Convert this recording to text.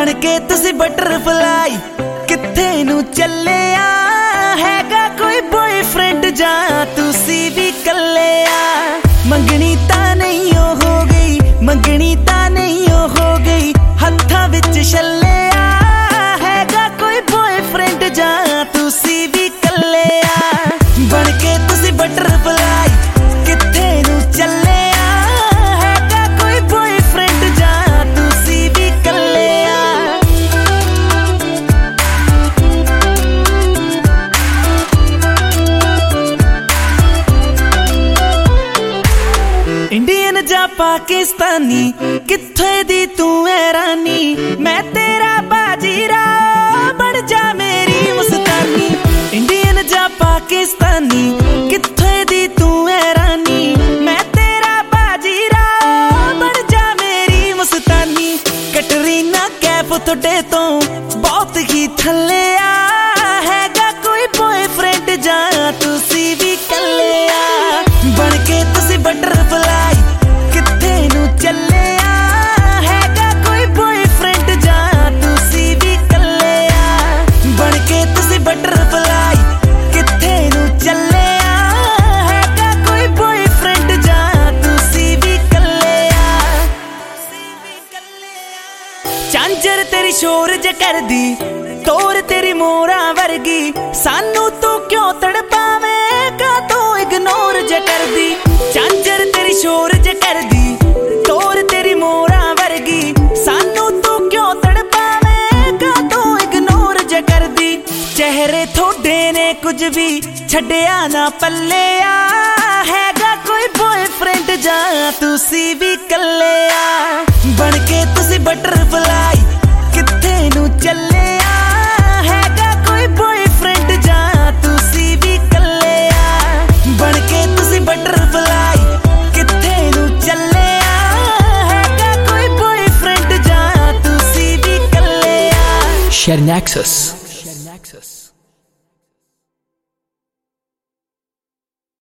बन के तुसी बटरफ्लाई किथे नू चले आ हैगा कोई बॉयफ्रेंड जा तुसी भी कल्ले आ मंगनी ता नहीं हो गई मंगनी ता नहीं हो गई हत्था विच छल्ले आ हैगा कोई बॉयफ्रेंड जा तुसी भी कल्ले आ बन के तुसी बटरफ्लाई किथे नू चले इंडियन जा पाकिस्तानी किथे दी तू है रानी मैं तेरा बाजीरा बन जा मेरी मुस्तानी इंडियन जा पाकिस्तानी किथे दी तू है रानी मैं तेरा बाजीरा बन जा मेरी मुस्तानी कटरीना कैफ थोड़े तो बहुत ही थल्ले आ हैगा कोई बॉयफ्रेंड जा तुसी भी कल्ले आ बन के तुसी बटरफ्लाई किथे नू चले आ हैगा कोई बॉयफ्रेंड जा तुसी भी कल्ले आ बन के तुसी बटरफ्लाई किथे नू चले आ हैगा कोई बॉयफ्रेंड जा तुसी भी कल्ले आ झांझर तेरी शोर ज कर दी तोर तेरी मोरा वर्गी सानू तू क्यों तड़पावे का तू इग्नोर ज कर दी झांझर तेरी शोर ज कर दी तोर तेरी मोरा वर्गी सानू तू क्यों तड़पावे का तू इग्नोर ज कर दी चेहरे थोड़े ने कुछ भी छड्या ना पल्ले आ हैगा कोई बॉयफ्रेंड जा तुसी भी कल्ले आ बन के तुसी बटरफ्लाई किथे नू चले आ हैगा कोई बॉयफ्रेंड जा तुसी भी कल्ले आ बन के तुसी बटरफ्लाई किथे नू चले आ हैगा कोई बॉयफ्रेंड जा तुसी भी कल्ले आ Sharing Access